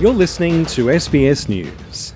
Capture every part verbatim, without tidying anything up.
You're listening to S B S News.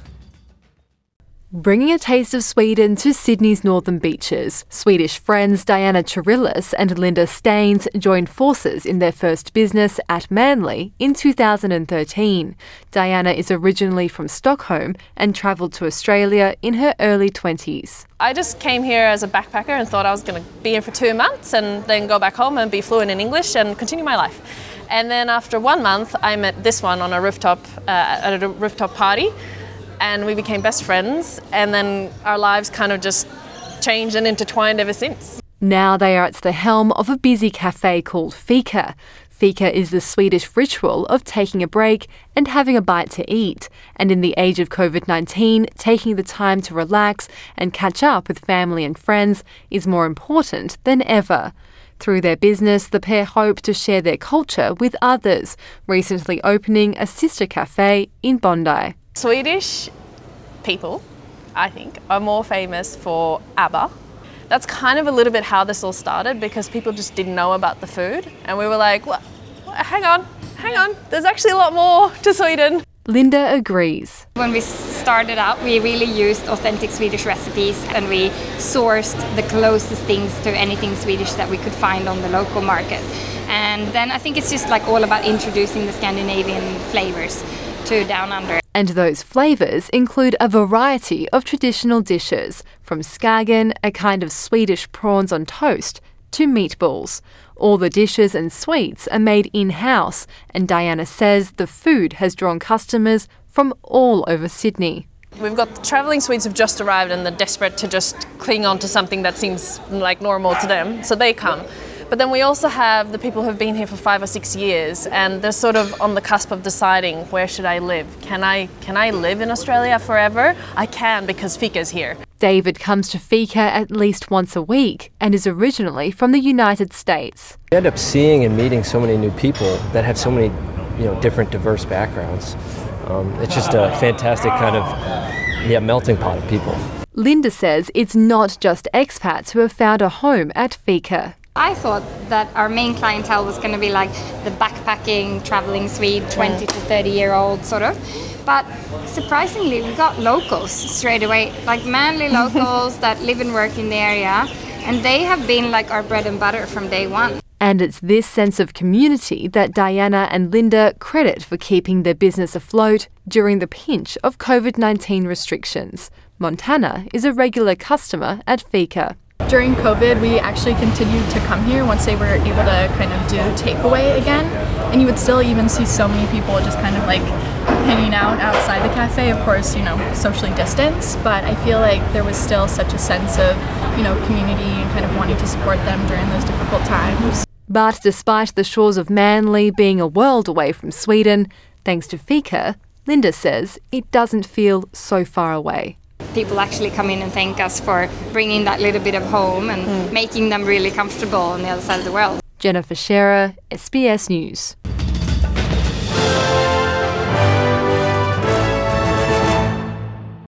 Bringing a taste of Sweden to Sydney's northern beaches, Swedish friends Diana Chirillis and Linda Staines joined forces in their first business at Manly in two thousand thirteen. Diana is originally from Stockholm and travelled to Australia in her early twenties. I just came here as a backpacker and thought I was going to be here for two months and then go back home and be fluent in English and continue my life. And then after one month, I met this one on a rooftop, uh, at a rooftop party. And we became best friends, and then our lives kind of just changed and intertwined ever since. Now they are at the helm of a busy cafe called Fika. Fika is the Swedish ritual of taking a break and having a bite to eat. And in the age of covid nineteen, taking the time to relax and catch up with family and friends is more important than ever. Through their business, the pair hope to share their culture with others, recently opening a sister cafe in Bondi. Swedish people, I think, are more famous for ABBA. That's kind of a little bit how this all started, because people just didn't know about the food. And we were like, what? hang on, hang on, there's actually a lot more to Sweden. Linda agrees. When we started out, we really used authentic Swedish recipes, and we sourced the closest things to anything Swedish that we could find on the local market. And then I think it's just like all about introducing the Scandinavian flavors to Down Under. And those flavours include a variety of traditional dishes, from skagen, a kind of Swedish prawns on toast, to meatballs. All the dishes and sweets are made in-house, and Diana says the food has drawn customers from all over Sydney. We've got the travelling Swedes who've just arrived and they're desperate to just cling on to something that seems like normal to them, so they come. But then we also have the people who've been here for five or six years, and they're sort of on the cusp of deciding, where should I live? Can I can I live in Australia forever? I can, because Fika's here. David comes to Fika at least once a week and is originally from the United States. You end up seeing and meeting so many new people that have so many, you know, different, diverse backgrounds. Um, it's just a fantastic kind of yeah melting pot of people. Linda says it's not just expats who have found a home at Fika. I thought that our main clientele was going to be like the backpacking, traveling Swede, twenty to thirty year old sort of. But surprisingly, we got locals straight away, like Manly locals that live and work in the area. And they have been like our bread and butter from day one. And it's this sense of community that Diana and Linda credit for keeping their business afloat during the pinch of covid nineteen restrictions. Montana is a regular customer at Fika. During COVID, we actually continued to come here once they were able to kind of do takeaway again. And you would still even see so many people just kind of like hanging out outside the cafe, of course, you know, socially distanced. But I feel like there was still such a sense of, you know, community and kind of wanting to support them during those difficult times. But despite the shores of Manly being a world away from Sweden, thanks to Fika, Linda says it doesn't feel so far away. People actually come in and thank us for bringing that little bit of home and mm. making them really comfortable on the other side of the world. Jennifer Scherer, S B S News.